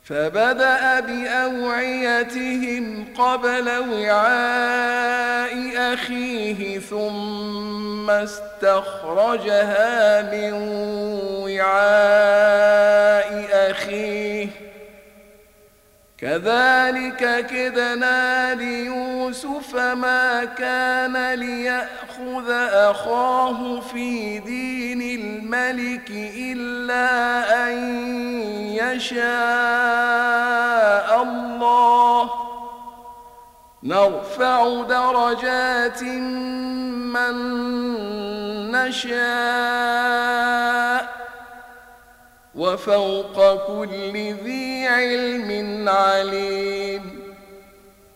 فبدأ بأوعيتهم قبل وعاء أخيه ثم استخرجها من وعاء أخيه كذلك كدنا ليوسف ما كان ليأخذ أخاه في دين الملك إلا أن يشاء الله نرفع درجات من نشاء وفوق كل ذي علم عليم